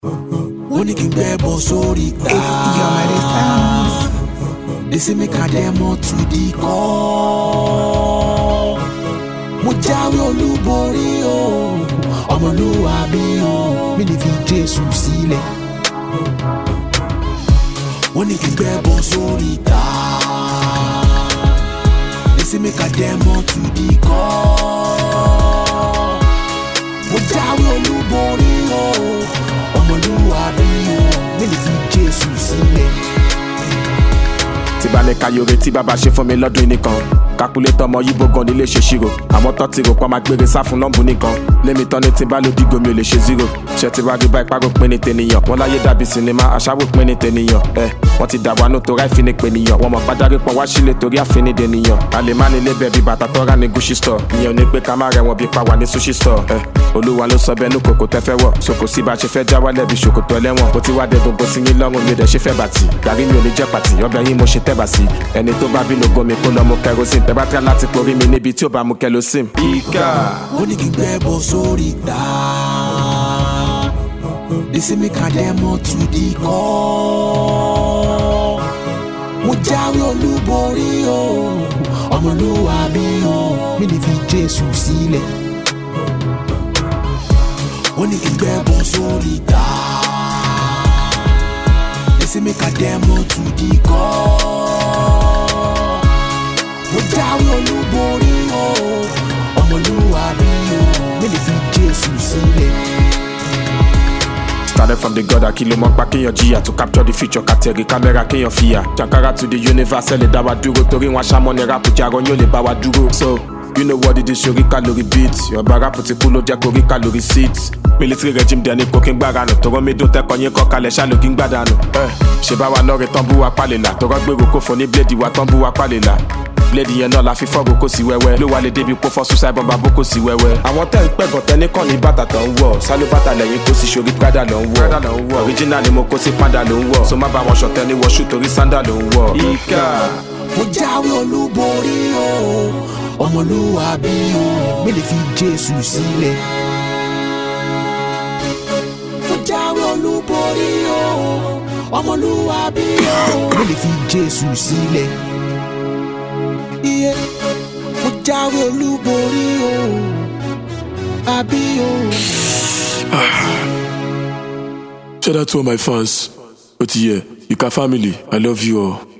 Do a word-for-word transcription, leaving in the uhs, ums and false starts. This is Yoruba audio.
When you can grab on sorry, it's your medicine. They say make a demo to the call. Mo jáwé olúborí o, ọmọlúwàbí o, mi lè fi Jésù sílẹ̀. When you can grab on sorry, they say make a demo to the call. Mo jáwé olúborí o, ọmọlúwàbí o, mi lè fi Jésù sílẹ̀. Tí bá ní kayore tí bàbá ṣe fún mi lọ́dún nìkan calculator ọmọ yíbo gan nílé ṣe ṣírò àmọ́ tọ́ ti rò pa máa gbére sá fún lọ́mbù nìkan lémi tán ní tí bá ló dìgò mi ò lè ṣe zero ṣe ti wá rí bá ipá rò pé ní tènìyàn wọ́n láyé dàbí sinimá àṣàwò pé ní tènìyàn ẹ wọ́n ti dà wá nù tó ráì fi ní pènìyàn wọ́n mọ̀ pàdárí pọ̀ wá sílé torí àfinidè nìyàn a lè má nílé bẹ́ẹ̀ bí bàtà tọ́ra ní Gucci store ìyẹn ò ní pé ká má rẹ̀wọ̀n bí pa wà ní sushi store ẹ olúwa ló sọ bẹ́ẹ̀ nú kòkò tẹ́ fẹ́ wọ̀ sòkò sí bá ṣe fẹ́ já wálẹ̀ bí ṣòkòtò ẹlẹ́wọ̀n bó ti wá dé gbogbo sí yín lọ́rùn mi ò dẹ̀ ṣe fẹ́ bàtì gàrí mi ò ní jẹ́ pàtì ọbẹ̀ yín mo ṣe tẹ́ bà sí ẹni tó bá bínú gomi kó lọ mú kerosene tẹ́ bá tẹ́ láti porí mi níbi tí ó bá mú kerosene. Ìkà. Ó ní kí n gbẹ́bọ̀ sórí ìta. They say make a demo to the call. Mo jáwé olúborí o, ọmọlúwàbí o, mi lè fi Jésù sílẹ̀. Ó ní kí n gbẹ́bọ̀ sórí ìta. They say make a demo to the call. Mo jáwé olúborí o, ọmọlúwàbí o, mi lè fi Jésù sílẹ̀. Started from the God kí ló mọ̀ pa kéèyàn jìyà to capture the future kàtẹ́rì kámẹ́rà kéèyàn fìyà jankara to the universe ẹ̀ lè dá wa dúró torí wọn aṣámọ́ ni rap jarọ yóò lè bá wa dúró. So you know what it is sori calorie beat ọba rap ti kú ló jẹ́ korí calorie seat military regime dẹ̀ ní kò kí n gbára nù tọrọ mi dún tẹ́kọ̀ yín kọ́ kalẹ̀ ṣáà ló kí n gbádànù. ṣe bá wa lọ́ọ̀rẹ́ tán bú wa pálẹ̀là tọrọ gbèrò kò fọ́ ní bléèdì wa tán bú wa pálẹ̀là bléèdì yẹn náà la fi fọ́ọ̀gù kò sí wẹ́wẹ́ ló wà lè débi kó fọ́ suicide bomb abó kò sí wẹ́wẹ́. àwọn tẹ́ ń pẹ̀gàn tẹ́ ní kàn ní bàtà tó ń wọ̀ sálú bàtà lẹ́yìn kó sì ṣorí Prada ló ń wọ̀ original ni mo kó sí panda ló ń wọ̀ so má bá wọn ṣọ̀tẹ́ ní wọ́ṣù torí sandal ló ń wọ̀. Ìkà. Mo jáwé olúborí o, ọmọlúwàbí o, mi lè fi Jésù sílẹ̀. Mo jáwé olúborí o, ọmọlúwàbí o, mi lè fi Jésù sílẹ̀. Iye, mo jáwé olúborí o, àbí o. Shout out to all my fans. Otiye, Ika family, I love you all.